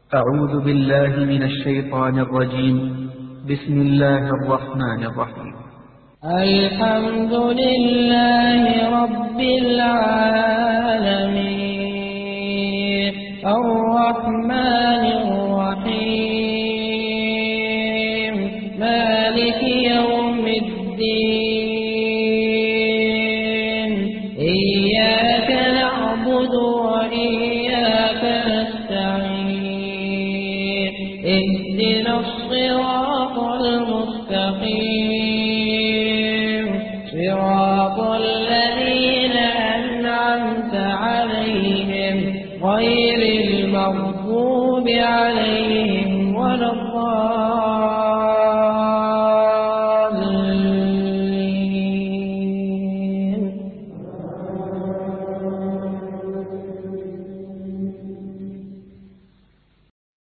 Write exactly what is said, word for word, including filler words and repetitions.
أعوذ بالله من الشيطان الرجيم. بسم الله الرحمن الرحيم. الحمد لله رب العالمين الرحمن الرحيم مالك يوم الدين إياك نعبد وإياك نستعين اهدنا الصراط المستقيم صراط الذين أنعمت عليهم غير المغضوب عليهم